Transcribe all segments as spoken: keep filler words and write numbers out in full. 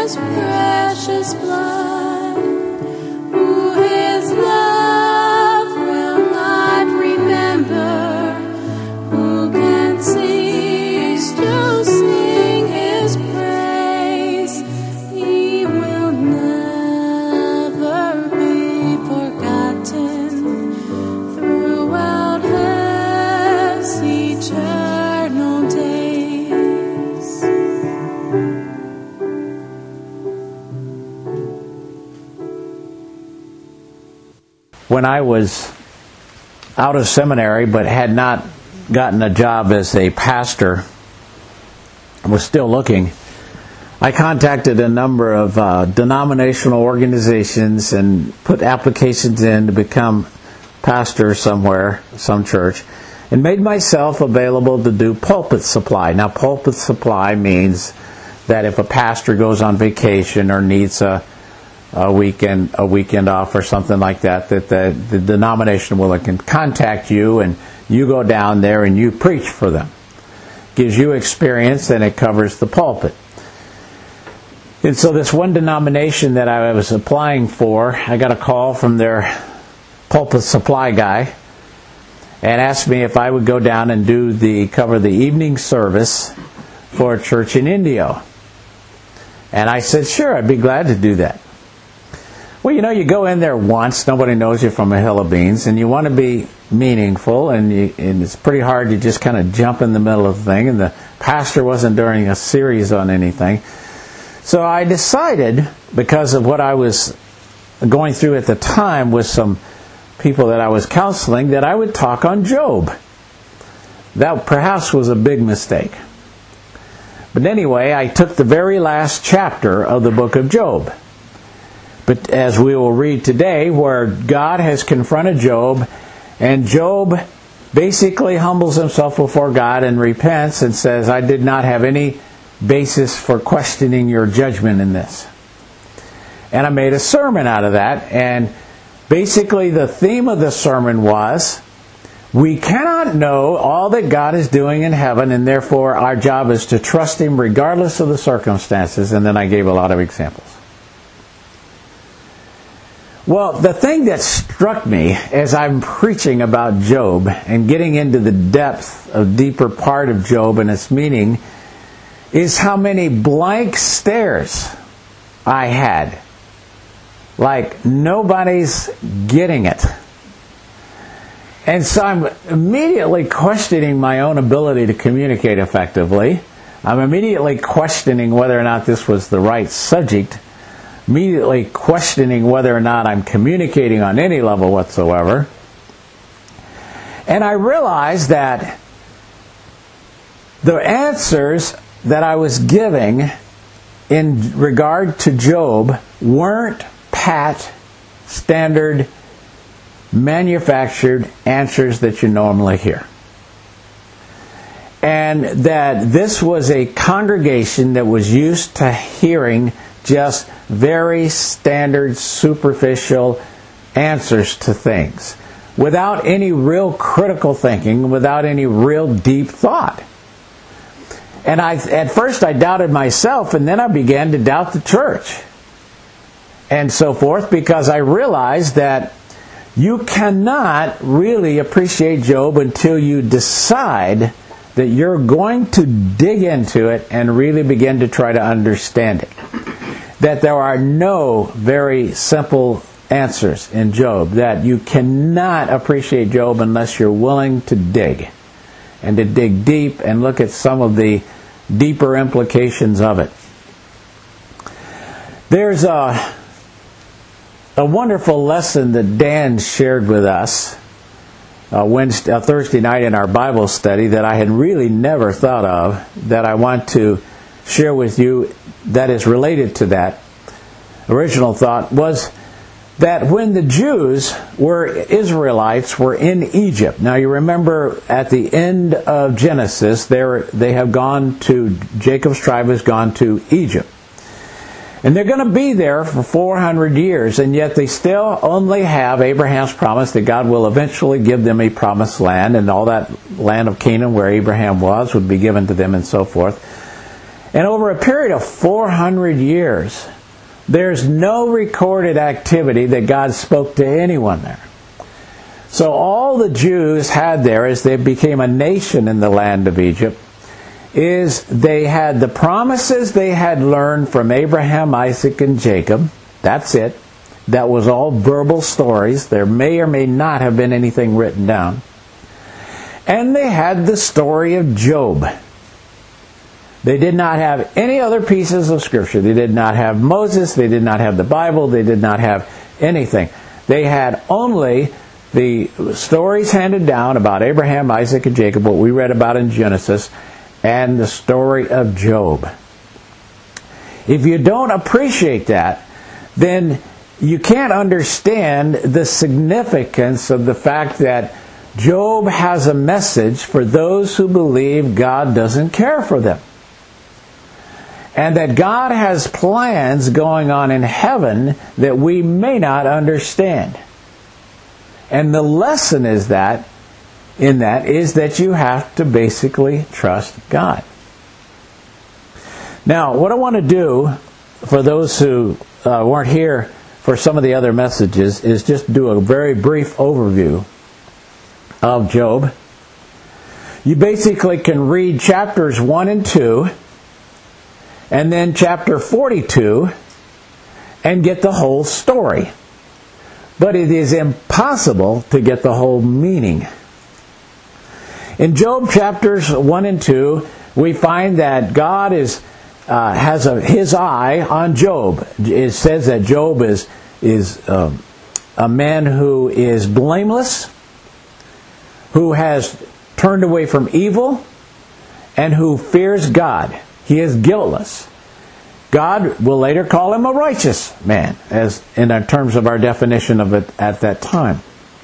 His precious blood, who His love will not remember, who can cease to sing His praise. He will never be forgotten throughout His eternal days. When I was out of seminary but had not gotten a job as a pastor, was still looking, I contacted a number of uh, denominational organizations and put applications in to become pastor somewhere, some church, and made myself available to do pulpit supply. Now, pulpit supply means that if a pastor goes on vacation or needs a a weekend a weekend off or something like that, that the, the denomination will can contact you and you go down there and you preach for them. Gives you experience and it covers the pulpit. And so this one denomination that I was applying for, I got a call from their pulpit supply guy and asked me if I would go down and do the cover the evening service for a church in Indio. And I said, sure, I'd be glad to do that. Well, you know, you go in there once, nobody knows you from a hill of beans, and you want to be meaningful, and, you, and it's pretty hard to just kind of jump in the middle of the thing, and the pastor wasn't doing a series on anything. So I decided, because of what I was going through at the time with some people that I was counseling, that I would talk on Job. That perhaps was a big mistake. But anyway, I took the very last chapter of the book of Job. But as we will read today, where God has confronted Job, and Job basically humbles himself before God and repents and says, I did not have any basis for questioning your judgment in this. And I made a sermon out of that, and basically the theme of the sermon was, we cannot know all that God is doing in heaven, and therefore our job is to trust Him regardless of the circumstances. And then I gave a lot of examples. Well, the thing that struck me as I'm preaching about Job and getting into the depth of deeper part of Job and its meaning is how many blank stares I had. Like nobody's getting it. And so I'm immediately questioning my own ability to communicate effectively. I'm immediately questioning whether or not this was the right subject. Immediately questioning whether or not I'm communicating on any level whatsoever. And I realized that the answers that I was giving in regard to Job weren't pat, standard, manufactured answers that you normally hear. And that this was a congregation that was used to hearing just very standard, superficial answers to things, without any real critical thinking, without any real deep thought. And I, at first I doubted myself, and then I began to doubt the church, and so forth, because I realized that you cannot really appreciate Job until you decide that you're going to dig into it and really begin to try to understand it. That there are no very simple answers in Job. That you cannot appreciate Job unless you're willing to dig. And to dig deep and look at some of the deeper implications of it. There's a, a wonderful lesson that Dan shared with us uh, Wednesday, uh, Thursday night in our Bible study that I had really never thought of, that I want to share with you, that is related to that original thought, was that when the Jews were Israelites were in Egypt. Now you remember at the end of Genesis, they have gone to, Jacob's tribe has gone to Egypt. And they're going to be there for four hundred years, and yet they still only have Abraham's promise that God will eventually give them a promised land, and all that land of Canaan where Abraham was would be given to them and so forth. And over a period of four hundred years, there's no recorded activity that God spoke to anyone there. So all the Jews had there as they became a nation in the land of Egypt is they had the promises they had learned from Abraham, Isaac, and Jacob. That's it. That was all verbal stories. There may or may not have been anything written down. And they had the story of Job. They did not have any other pieces of Scripture. They did not have Moses. They did not have the Bible. They did not have anything. They had only the stories handed down about Abraham, Isaac, and Jacob, what we read about in Genesis, and the story of Job. If you don't appreciate that, then you can't understand the significance of the fact that Job has a message for those who believe God doesn't care for them. And that God has plans going on in heaven that we may not understand. And the lesson is that, in that, is that you have to basically trust God. Now, what I want to do, for those who uh, weren't here for some of the other messages, is just do a very brief overview of Job. You basically can read chapters one and two, and then chapter forty-two, and get the whole story. But it is impossible to get the whole meaning. In Job chapters one and two, we find that God is uh, has a, His eye on Job. It says that Job is is um, a man who is blameless, who has turned away from evil, and who fears God. He is guiltless. God will later call him a righteous man, as in terms of our definition of it at that time.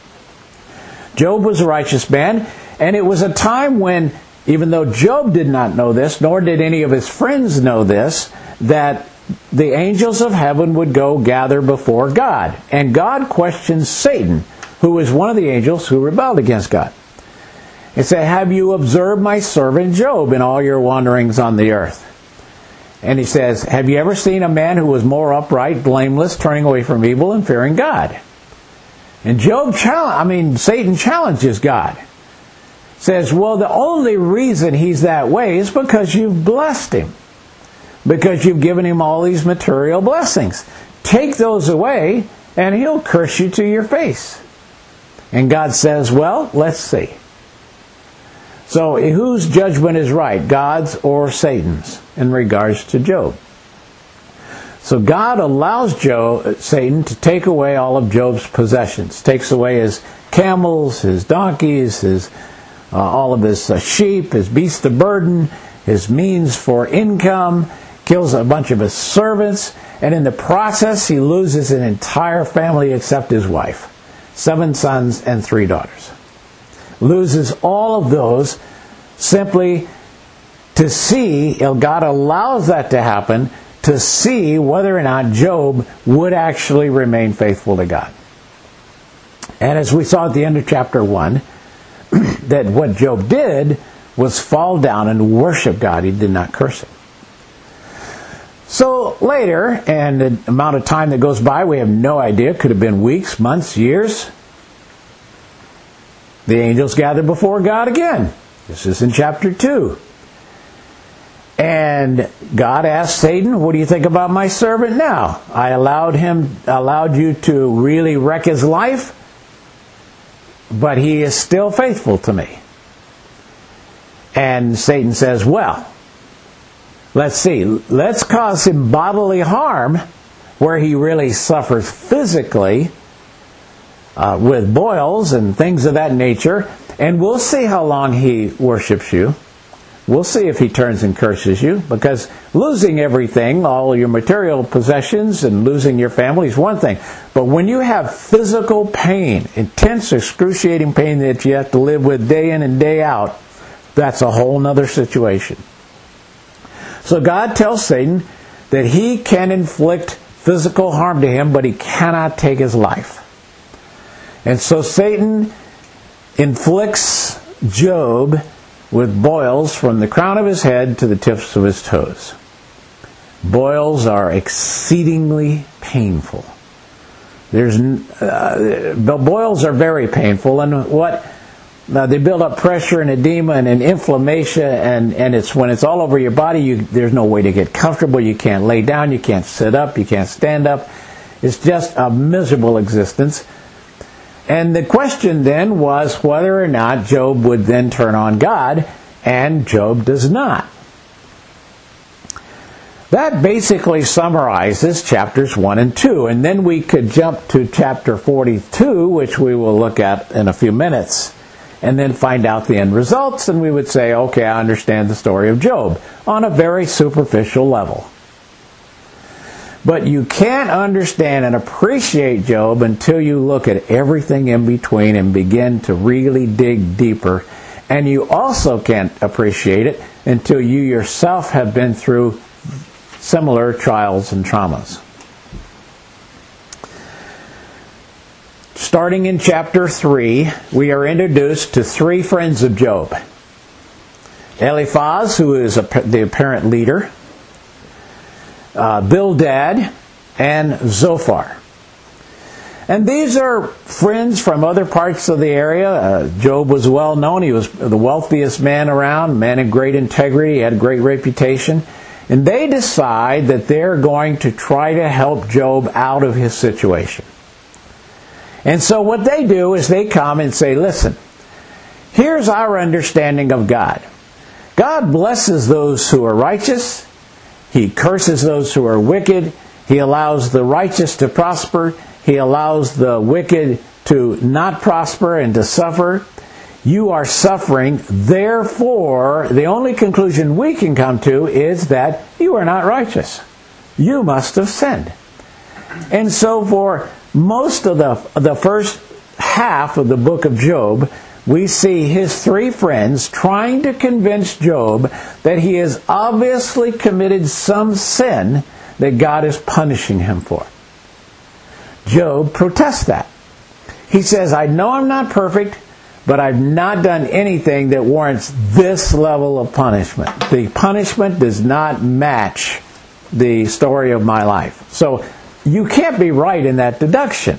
Job was a righteous man, and it was a time when, even though Job did not know this, nor did any of his friends know this, that the angels of heaven would go gather before God. And God questions Satan, who was one of the angels who rebelled against God. He said, "Have you observed my servant Job in all your wanderings on the earth?" And he says, "Have you ever seen a man who was more upright, blameless, turning away from evil, and fearing God?" And Job, challenge, I mean, Satan challenges God. Says, "Well, the only reason he's that way is because you've blessed him. Because you've given him all these material blessings. Take those away, and he'll curse you to your face." And God says, "Well, let's see." So whose judgment is right, God's or Satan's, in regards to Job? So God allows Job, Satan to take away all of Job's possessions. Takes away his camels, his donkeys, his uh, all of his uh, sheep, his beasts of burden, his means for income, kills a bunch of his servants, and in the process he loses an entire family except his wife. Seven sons and three daughters. Loses all of those simply to see, God allows that to happen, to see whether or not Job would actually remain faithful to God. And as we saw at the end of chapter one, that what Job did was fall down and worship God. He did not curse him. So later, and the amount of time that goes by, we have no idea. Could have been weeks, months, years. The angels gathered before God again. This is in chapter two. And God asked Satan, "What do you think about my servant now? I allowed him, allowed you to really wreck his life, but he is still faithful to me." And Satan says, "Well, let's see, let's cause him bodily harm where he really suffers physically uh, with boils and things of that nature, and we'll see how long he worships you. We'll see if he turns and curses you, because losing everything, all your material possessions and losing your family is one thing. But when you have physical pain, intense, excruciating pain that you have to live with day in and day out, that's a whole other situation." So God tells Satan that he can inflict physical harm to him, but he cannot take his life. And so Satan inflicts Job with boils from the crown of his head to the tips of his toes. Boils are exceedingly painful. There's uh, the boils are very painful, and what uh, they build up pressure and edema and, and inflammation, and, and it's when it's all over your body. You, there's no way to get comfortable. You can't lay down. You can't sit up. You can't stand up. It's just a miserable existence. And the question then was whether or not Job would then turn on God, and Job does not. That basically summarizes chapters one and two, and then we could jump to chapter forty-two, which we will look at in a few minutes, and then find out the end results, and we would say, okay, I understand the story of Job on a very superficial level. But you can't understand and appreciate Job until you look at everything in between and begin to really dig deeper. And you also can't appreciate it until you yourself have been through similar trials and traumas. Starting in chapter three, we are introduced to three friends of Job. Eliphaz, who is a, the apparent leader, uh, Bildad, and Zophar. And these are friends from other parts of the area. Uh, Job was well known. He was the wealthiest man around, man of great integrity. He had a great reputation. And they decide that they're going to try to help Job out of his situation. And so what they do is they come and say, listen, here's our understanding of God. God blesses those who are righteous. He curses those who are wicked. He allows the righteous to prosper. He allows the wicked to not prosper and to suffer. You are suffering. Therefore, the only conclusion we can come to is that you are not righteous. You must have sinned. And so for most of the, the first half of the book of Job, we see his three friends trying to convince Job that he has obviously committed some sin that God is punishing him for. Job protests that. He says, I know I'm not perfect, but I've not done anything that warrants this level of punishment. The punishment does not match the story of my life. So you can't be right in that deduction.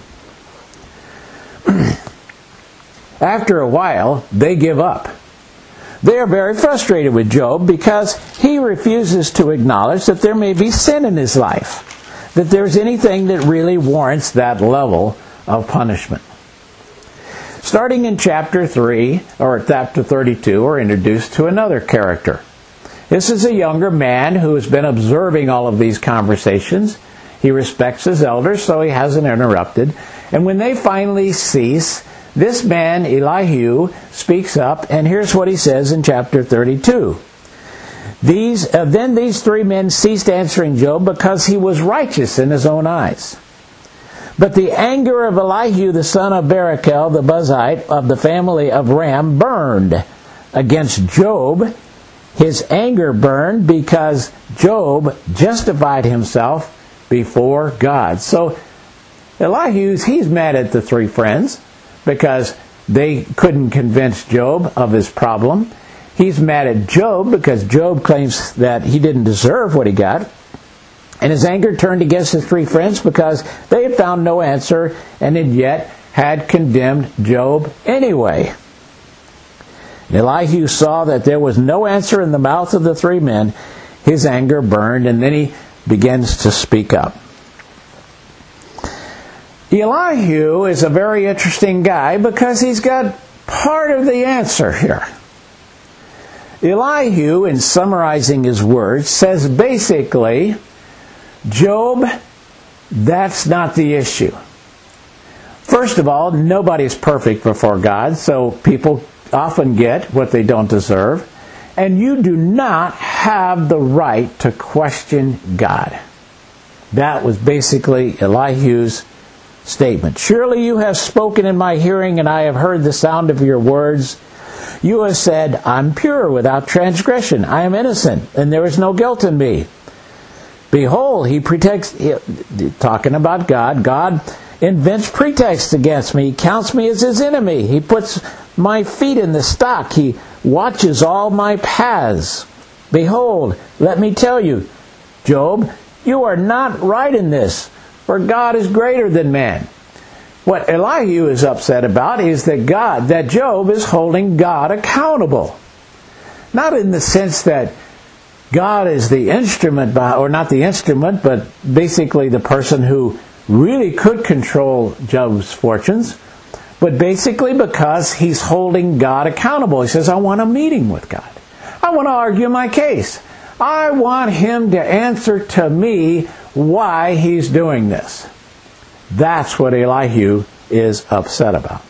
After a while, they give up. They are very frustrated with Job because he refuses to acknowledge that there may be sin in his life, that there's anything that really warrants that level of punishment. Starting in chapter three, or chapter thirty-two, we're introduced to another character. This is a younger man who has been observing all of these conversations. He respects his elders, so he hasn't interrupted. And when they finally cease, this man, Elihu, speaks up, and here's what he says in chapter thirty-two. These, uh, then these three men ceased answering Job because he was righteous in his own eyes. But the anger of Elihu, the son of Barachel, the Buzite, of the family of Ram, burned against Job. His anger burned because Job justified himself before God. So Elihu's, he's mad at the three friends because they couldn't convince Job of his problem. He's mad at Job because Job claims that he didn't deserve what he got. And his anger turned against his three friends because they had found no answer and had yet had condemned Job anyway. Elihu saw that there was no answer in the mouth of the three men. His anger burned, and then he begins to speak up. Elihu is a very interesting guy because he's got part of the answer here. Elihu, in summarizing his words, says basically, Job, that's not the issue. First of all, nobody's perfect before God, so people often get what they don't deserve. And you do not have the right to question God. That was basically Elihu's statement. Surely you have spoken in my hearing, and I have heard the sound of your words. You have said, I'm pure without transgression. I am innocent, and there is no guilt in me. Behold, he pretexts, talking about God, God invents pretexts against me. He counts me as his enemy. He puts my feet in the stock. He watches all my paths. Behold, let me tell you, Job, you are not right in this, for God is greater than man. What Elihu is upset about is that God, that Job is holding God accountable. Not in the sense that God is the instrument, or not the instrument, but basically the person who really could control Job's fortunes, but basically because he's holding God accountable. He says, I want a meeting with God. I want to argue my case. I want him to answer to me why he's doing this. That's what Elihu is upset about.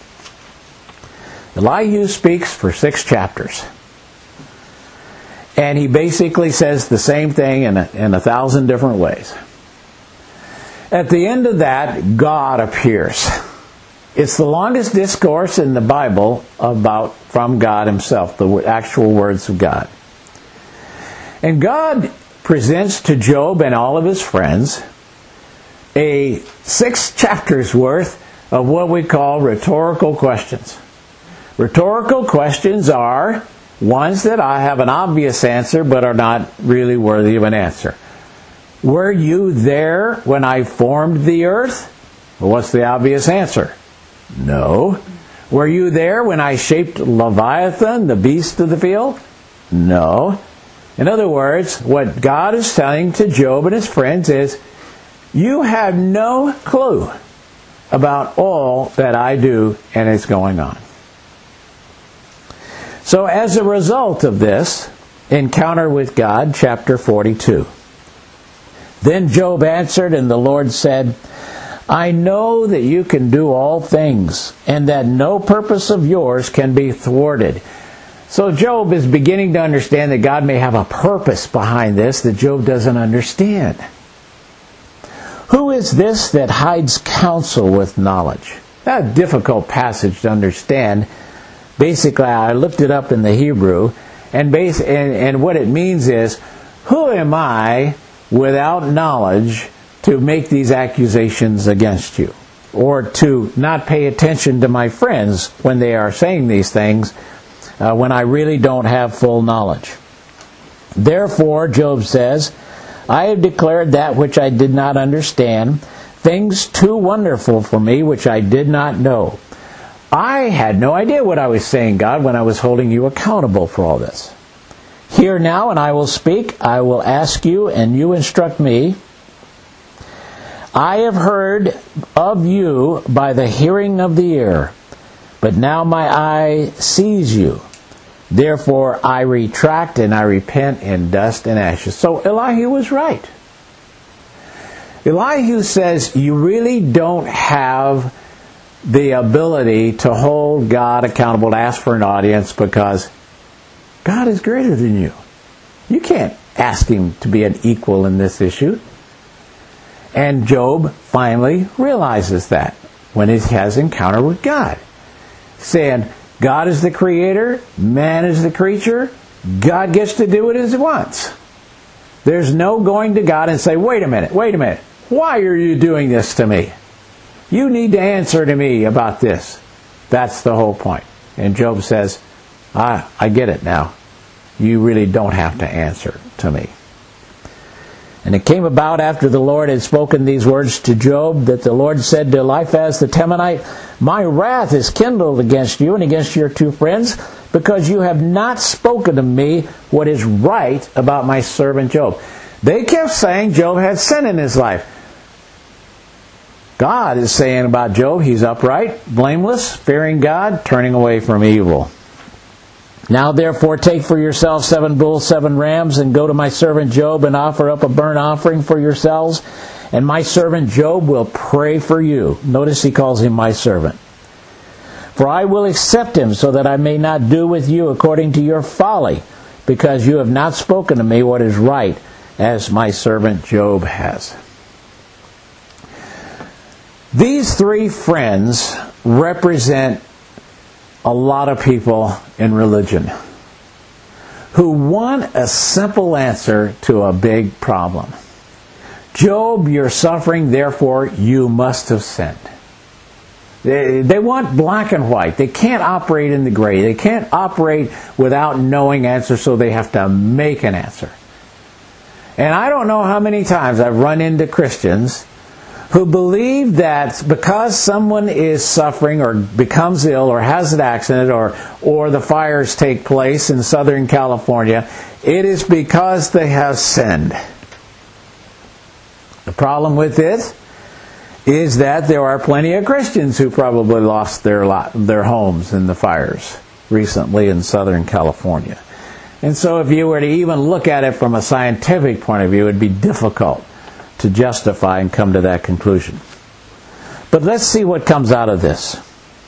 Elihu speaks for six chapters. And he basically says the same thing in a, in a thousand different ways. At the end of that, God appears. It's the longest discourse in the Bible about from God himself, the actual words of God. And God presents to Job and all of his friends a six chapters worth of what we call rhetorical questions. Rhetorical questions are ones that I have an obvious answer but are not really worthy of an answer. Were you there when I formed the earth? Well, what's the obvious answer? No. Were you there when I shaped Leviathan, the beast of the field? No. In other words, what God is telling to Job and his friends is, you have no clue about all that I do and is going on. So as a result of this encounter with God, chapter forty-two. Then Job answered, and the Lord said, I know that you can do all things, and that no purpose of yours can be thwarted. So Job is beginning to understand that God may have a purpose behind this that Job doesn't understand. Who is this that hides counsel with knowledge? That's a difficult passage to understand. Basically, I looked it up in the Hebrew, and, base, and, and what it means is, who am I without knowledge to make these accusations against you? Or to not pay attention to my friends when they are saying these things, uh, when I really don't have full knowledge. Therefore, Job says, I have declared that which I did not understand, things too wonderful for me which I did not know. I had no idea what I was saying, God, when I was holding you accountable for all this. Hear now, and I will speak. I will ask you, and you instruct me. I have heard of you by the hearing of the ear, but now my eye sees you. Therefore I retract and I repent in dust and ashes. So Elihu was right. Elihu says you really don't have the ability to hold God accountable, to ask for an audience, because God is greater than you. You can't ask him to be an equal in this issue. And Job finally realizes that when he has encounter with God, saying, God is the creator, man is the creature, God gets to do it as he wants. There's no going to God and say, wait a minute, wait a minute, why are you doing this to me? You need to answer to me about this. That's the whole point. And Job says, I, I get it now. You really don't have to answer to me. And it came about after the Lord had spoken these words to Job, that the Lord said to Eliphaz the Temanite, my wrath is kindled against you and against your two friends, because you have not spoken to me what is right about my servant Job. They kept saying Job had sin in his life. God is saying about Job, he's upright, blameless, fearing God, turning away from evil. Now therefore take for yourselves seven bulls, seven rams, and go to my servant Job and offer up a burnt offering for yourselves. And my servant Job will pray for you. Notice he calls him my servant. For I will accept him, so that I may not do with you according to your folly, because you have not spoken to me what is right, as my servant Job has. These three friends represent a lot of people in religion who want a simple answer to a big problem. Job, you're suffering, therefore you must have sinned. They, they want black and white. They can't operate in the gray. They can't operate without knowing answers, so they have to make an answer. And I don't know how many times I've run into Christians who believe that because someone is suffering or becomes ill or has an accident or, or the fires take place in Southern California, it is because they have sinned. The problem with it is that there are plenty of Christians who probably lost their lot, their homes in the fires recently in Southern California. And so if you were to even look at it from a scientific point of view, it would be difficult to justify and come to that conclusion. But let's see what comes out of this.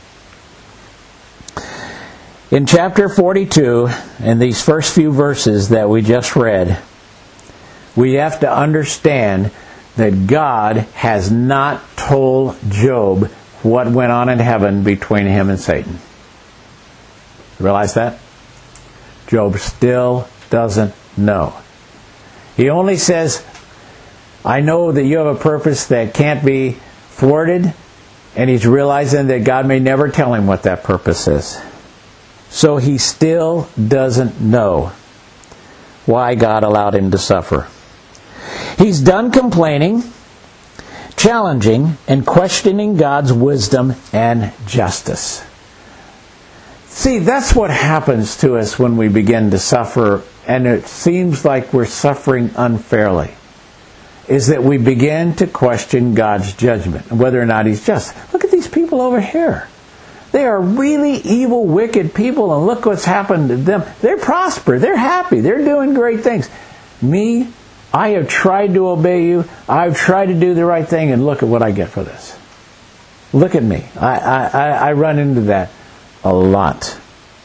In chapter forty-two, in these first few verses that we just read, we have to understand that God has not told Job what went on in heaven between him and Satan. You realize that? Job still doesn't know. He only says, I know that you have a purpose that can't be thwarted, and he's realizing that God may never tell him what that purpose is. So he still doesn't know why God allowed him to suffer. He's done complaining, challenging, and questioning God's wisdom and justice. See, that's what happens to us when we begin to suffer, and it seems like we're suffering unfairly, is that we begin to question God's judgment and whether or not He's just. Look at these people over here. They are really evil, wicked people, and look what's happened to them. They're prosperous. They're happy. They're doing great things. Me, I have tried to obey you. I've tried to do the right thing, and look at what I get for this. Look at me. I, I, I run into that a lot.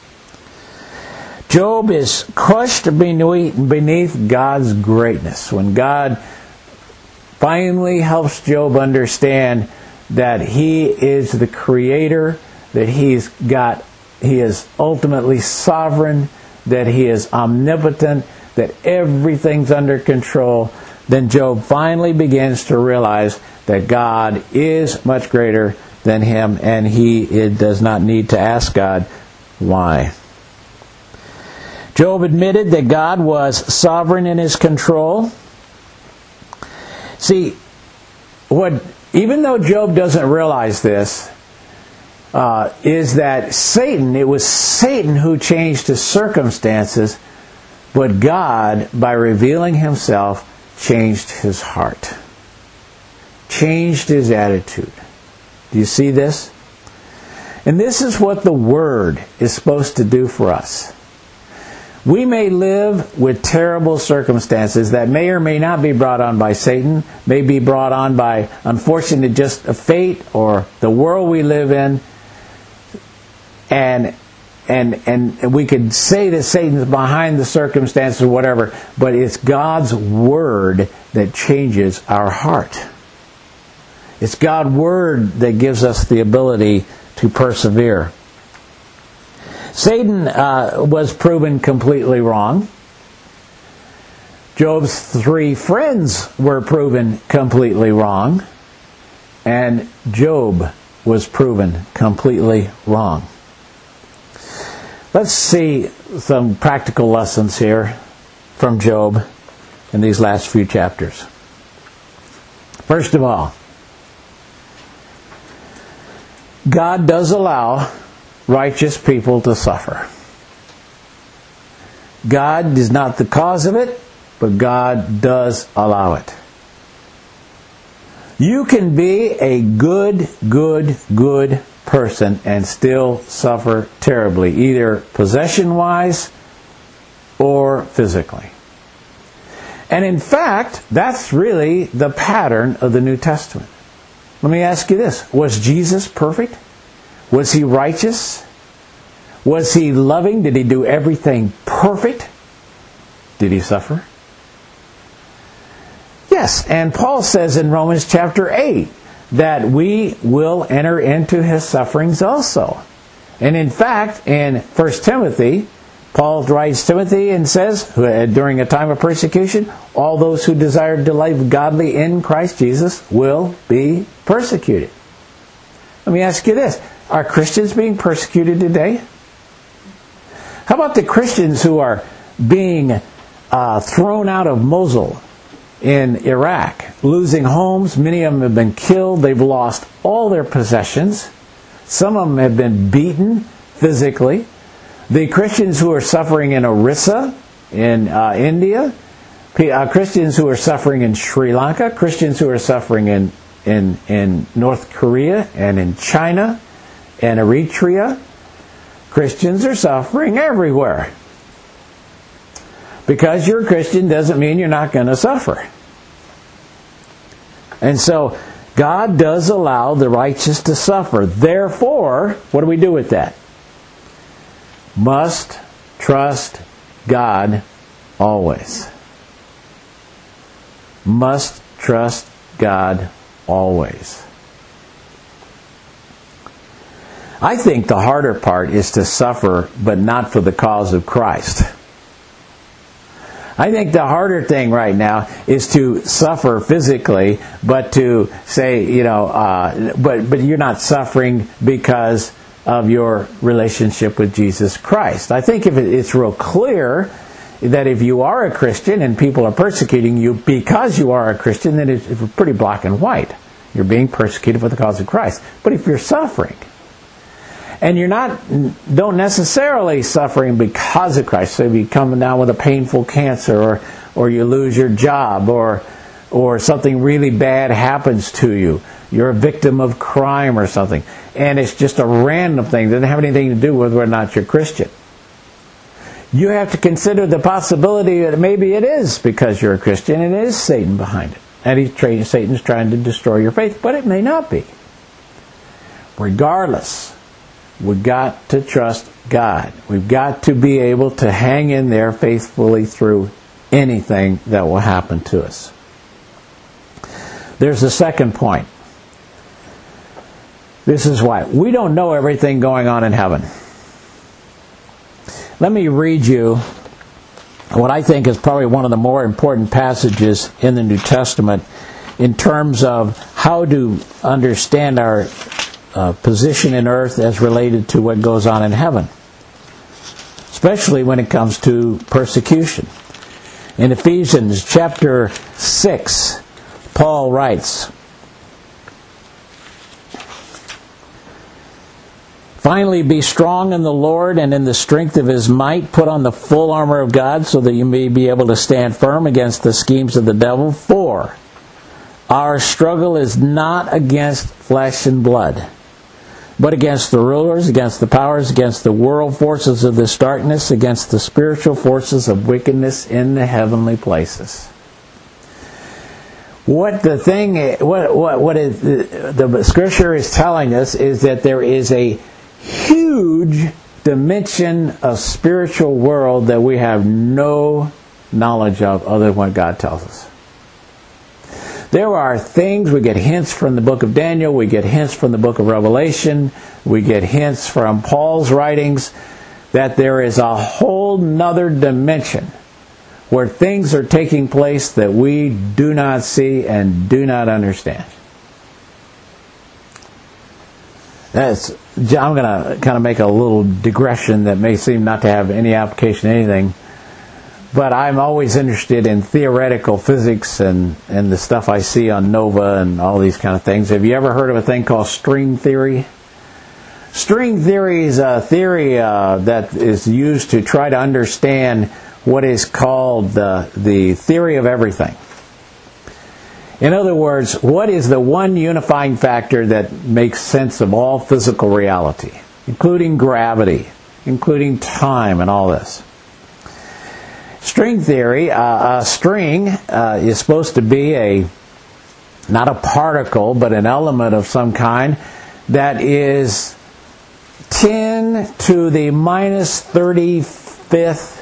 Job is crushed beneath, beneath God's greatness. When God finally helps Job understand that he is the creator, that he's got, he is ultimately sovereign, that he is omnipotent, that everything's under control, then Job finally begins to realize that God is much greater than him, and he it does not need to ask God why. Job admitted that God was sovereign in His control. See, what even though Job doesn't realize this, uh, is that Satan, it was Satan who changed his circumstances, but God, by revealing Himself, changed his heart, changed his attitude. Do you see this? And this is what the Word is supposed to do for us. We may live with terrible circumstances that may or may not be brought on by Satan, may be brought on by, unfortunately, just a fate or the world we live in. And and and we could say that Satan's behind the circumstances or whatever, but it's God's Word that changes our heart. It's God's Word that gives us the ability to persevere. Satan uh, was proven completely wrong. Job's three friends were proven completely wrong. And Job was proven completely wrong. Let's see some practical lessons here from Job in these last few chapters. First of all, God does allow righteous people to suffer. God is not the cause of it, but God does allow it. You can be a good, good, good person and still suffer terribly, either possession-wise or physically. And in fact, that's really the pattern of the New Testament. Let me ask you this. Was Jesus perfect? Was He righteous? Was He loving? Did He do everything perfect? Did He suffer? Yes, and Paul says in Romans chapter eight that we will enter into His sufferings also. And in fact, in First Timothy, Paul writes Timothy and says, during a time of persecution, all those who desire to live godly in Christ Jesus will be persecuted. Let me ask you this. Are Christians being persecuted today? How about the Christians who are being uh, thrown out of Mosul in Iraq, losing homes. Many of them have been killed. They've lost all their possessions. Some of them have been beaten physically. The Christians who are suffering in Orissa, in uh, India, uh, Christians who are suffering in Sri Lanka, Christians who are suffering in, in, in North Korea and in China and Eritrea. Christians are suffering everywhere. Because you're a Christian doesn't mean you're not going to suffer. And so, God does allow the righteous to suffer. Therefore, what do we do with that? Must trust God always. Must trust God always. I think the harder part is to suffer, but not for the cause of Christ. I think the harder thing right now is to suffer physically, but to say, you know, uh, but but you're not suffering because of your relationship with Jesus Christ. I think if it's real clear that if you are a Christian and people are persecuting you because you are a Christian, then it's pretty black and white. You're being persecuted for the cause of Christ. But if you're suffering, and you're not, don't necessarily suffering because of Christ. So if you come down with a painful cancer, or or you lose your job, or or something really bad happens to you, you're a victim of crime or something, and it's just a random thing, it doesn't have anything to do with whether or not you're Christian. You have to consider the possibility that maybe it is because you're a Christian, and it is Satan behind it, and he's trying, Satan's trying to destroy your faith, but it may not be. Regardless, we've got to trust God. We've got to be able to hang in there faithfully through anything that will happen to us. There's a second point. This is why. We don't know everything going on in heaven. Let me read you what I think is probably one of the more important passages in the New Testament in terms of how to understand our Uh, position in earth as related to what goes on in heaven, especially when it comes to persecution. In Ephesians chapter six, Paul writes, "Finally, be strong in the Lord and in the strength of His might. Put on the full armor of God so that you may be able to stand firm against the schemes of the devil. For our struggle is not against flesh and blood, but against the rulers, against the powers, against the world forces of this darkness, against the spiritual forces of wickedness in the heavenly places." What the thing, what what what is the, the Scripture is telling us is that there is a huge dimension of spiritual world that we have no knowledge of other than what God tells us. There are things, we get hints from the book of Daniel, we get hints from the book of Revelation, we get hints from Paul's writings, that there is a whole nother dimension where things are taking place that we do not see and do not understand. That's, I'm going to kind of make a little digression that may seem not to have any application to anything. But I'm always interested in theoretical physics and, and the stuff I see on NOVA and all these kind of things. Have you ever heard of a thing called string theory? String theory is a theory uh, that is used to try to understand what is called the, the theory of everything. In other words, what is the one unifying factor that makes sense of all physical reality, including gravity, including time and all this? String theory, uh, a string uh, is supposed to be a, not a particle, but an element of some kind that is ten to the minus thirty-fifth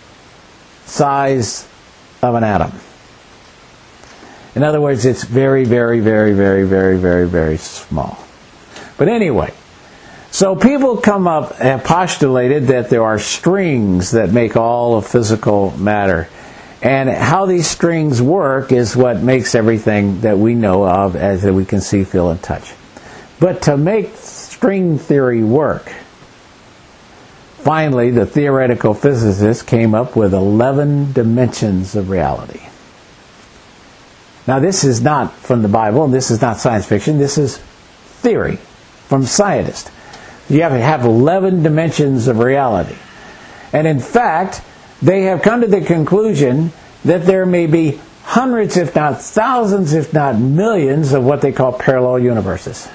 size of an atom. In other words, it's very, very, very, very, very, very, very small. But anyway, so people come up and postulated that there are strings that make all of physical matter. And how these strings work is what makes everything that we know of as that we can see, feel, and touch. But to make string theory work, finally the theoretical physicists came up with eleven dimensions of reality. Now, this is not from the Bible, and this is not science fiction. This is theory from scientists. You have to have eleven dimensions of reality. And in fact, they have come to the conclusion that there may be hundreds, if not thousands, if not millions of what they call parallel universes.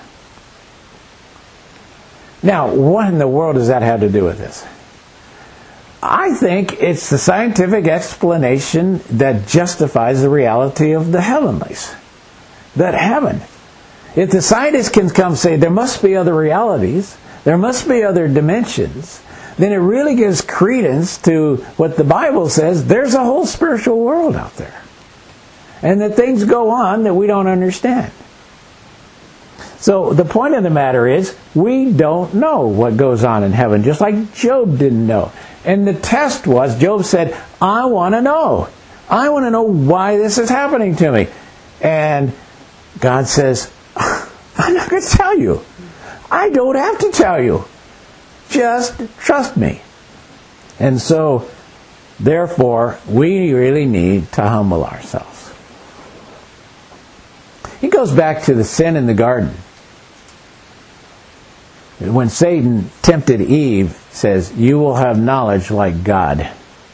Now, what in the world does that have to do with this? I think it's the scientific explanation that justifies the reality of the heavenlies. That heaven. If the scientists can come say there must be other realities, there must be other dimensions, then it really gives credence to what the Bible says. There's a whole spiritual world out there. And that things go on that we don't understand. So the point of the matter is, we don't know what goes on in heaven, just like Job didn't know. And the test was, Job said, I want to know. I want to know why this is happening to me. And God says, I'm not going to tell you. I don't have to tell you. Just trust me. And so, therefore, we really need to humble ourselves. He goes back to the sin in the garden. When Satan tempted Eve, says, you will have knowledge like God.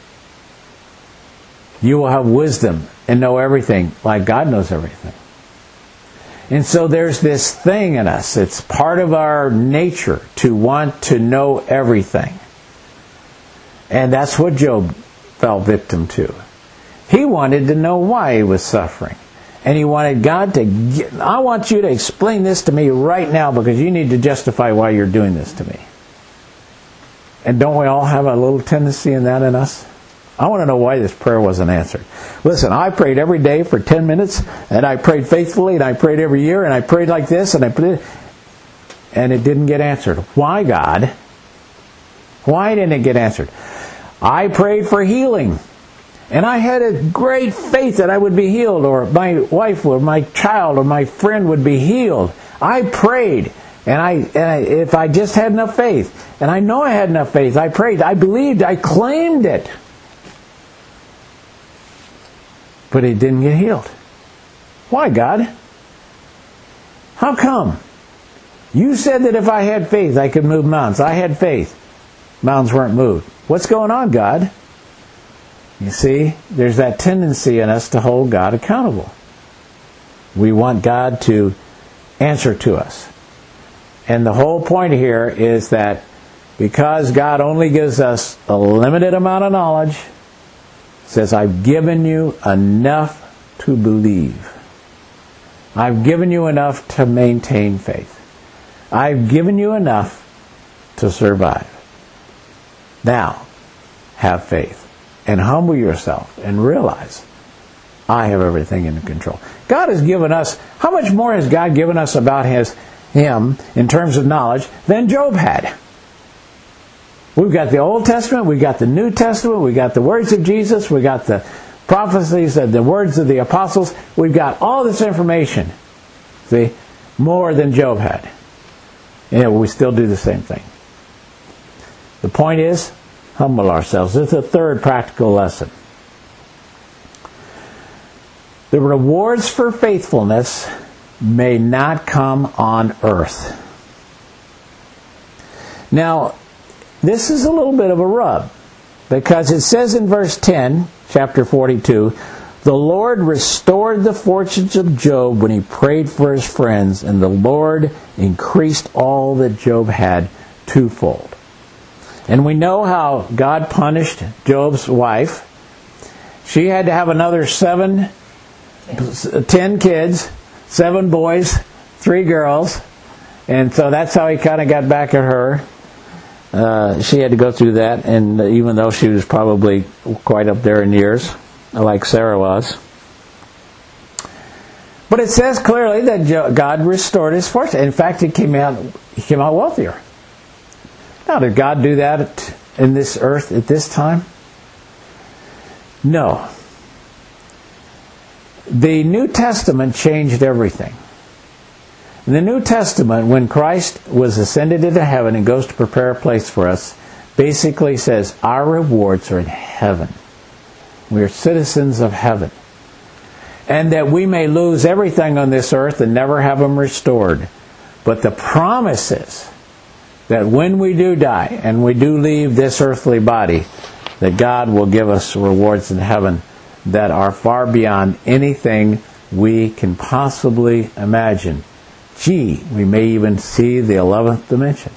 You will have wisdom and know everything like God knows everything. And so there's this thing in us. It's part of our nature to want to know everything. And that's what Job fell victim to. He wanted to know why he was suffering. And he wanted God to get, I want you to explain this to me right now because you need to justify why you're doing this to me. And don't we all have a little tendency in that in us? I want to know why this prayer wasn't answered. Listen, I prayed every day for ten minutes, and I prayed faithfully, and I prayed every year, and I prayed like this, and I prayed, and it didn't get answered. Why, God? Why didn't it get answered? I prayed for healing, and I had a great faith that I would be healed, or my wife or my child or my friend would be healed. I prayed, and I, and I if I just had enough faith, and I know I had enough faith, I prayed, I believed, I claimed it. But he didn't get healed. Why, God? How come? You said that if I had faith, I could move mountains. I had faith. Mountains weren't moved. What's going on, God? You see, there's that tendency in us to hold God accountable. We want God to answer to us. And the whole point here is that because God only gives us a limited amount of knowledge, says, I've given you enough to believe. I've given you enough to maintain faith. I've given you enough to survive. Now, have faith and humble yourself and realize I have everything under control. God has given us, how much more has God given us about his, Him in terms of knowledge than Job had? We've got the Old Testament, we've got the New Testament, we've got the words of Jesus, we've got the prophecies and the words of the apostles. We've got all this information. See? More than Job had. And we still do the same thing. The point is, humble ourselves. It's a third practical lesson. The rewards for faithfulness may not come on earth. Now, this is a little bit of a rub, because it says in verse ten, chapter forty-two, the Lord restored the fortunes of Job when he prayed for his friends, and the Lord increased all that Job had twofold. And we know how God punished Job's wife. She had to have another seven, ten kids, seven boys, three girls, and so that's how he kind of got back at her. Uh, she had to go through that, and even though she was probably quite up there in years, like Sarah was. But it says clearly that God restored his fortune. In fact, he came out he came out wealthier. Now, did God do that in this earth at this time? No. The New Testament changed everything. In the New Testament, when Christ was ascended into heaven and goes to prepare a place for us, basically says our rewards are in heaven. We are citizens of heaven. and that we may lose everything on this earth and never have them restored. But the promise is that when we do die and we do leave this earthly body, that God will give us rewards in heaven that are far beyond anything we can possibly imagine. Gee, we may even see the eleventh dimension.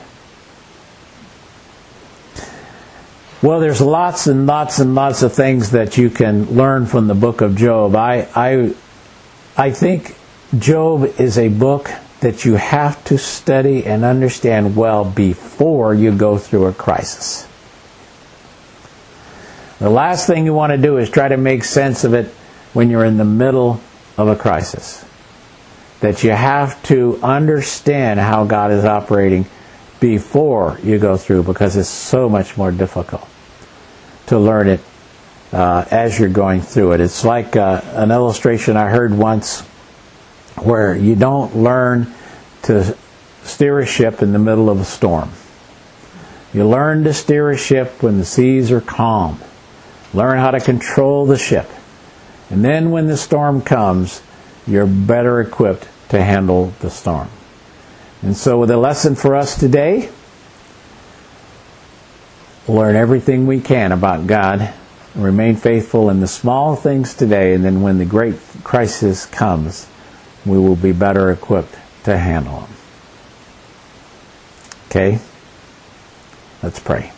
Well, there's lots and lots and lots of things that you can learn from the book of Job. I, I, I think Job is a book that you have to study and understand well before you go through a crisis. The last thing you want to do is try to make sense of it when you're in the middle of a crisis. That you have to understand how God is operating before you go through, because it's so much more difficult to learn it uh, as you're going through it. It's like uh, an illustration I heard once where you don't learn to steer a ship in the middle of a storm. You learn to steer a ship when the seas are calm. Learn how to control the ship. And then when the storm comes, you're better equipped to handle the storm. And so the lesson for us today, learn everything we can about God, and remain faithful in the small things today, and then when the great crisis comes, we will be better equipped to handle them. Okay? Let's pray.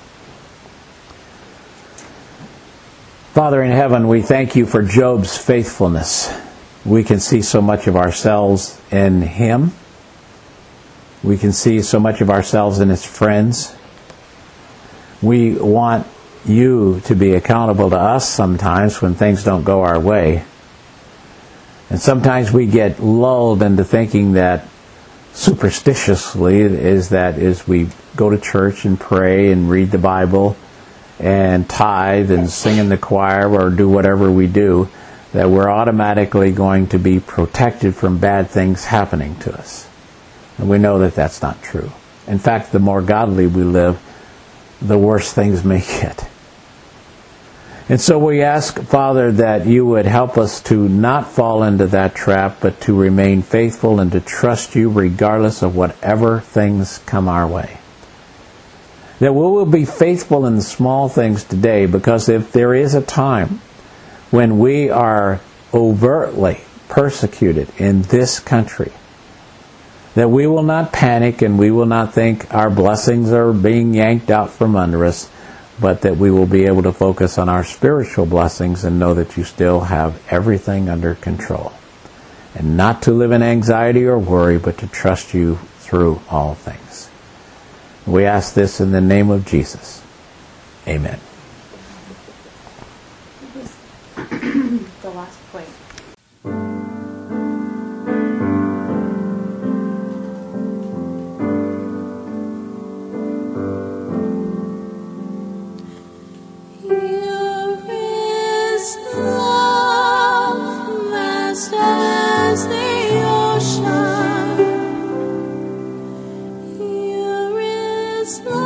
Father in heaven, we thank you for Job's faithfulness. We can see so much of ourselves in him. We can see so much of ourselves in his friends. We want you to be accountable to us sometimes when things don't go our way. And sometimes we get lulled into thinking that superstitiously is that is we go to church and pray and read the Bible and tithe and sing in the choir or do whatever we do, that we're automatically going to be protected from bad things happening to us. And we know that that's not true. In fact, the more godly we live, the worse things may get. And so we ask, Father, that you would help us to not fall into that trap, but to remain faithful and to trust you regardless of whatever things come our way. That we will be faithful in the small things today, because if there is a time when we are overtly persecuted in this country, that we will not panic and we will not think our blessings are being yanked out from under us, but that we will be able to focus on our spiritual blessings and know that you still have everything under control. And not to live in anxiety or worry, but to trust you through all things. We ask this in the name of Jesus. Amen. The last point. Your is love, vast as the ocean. Your is love.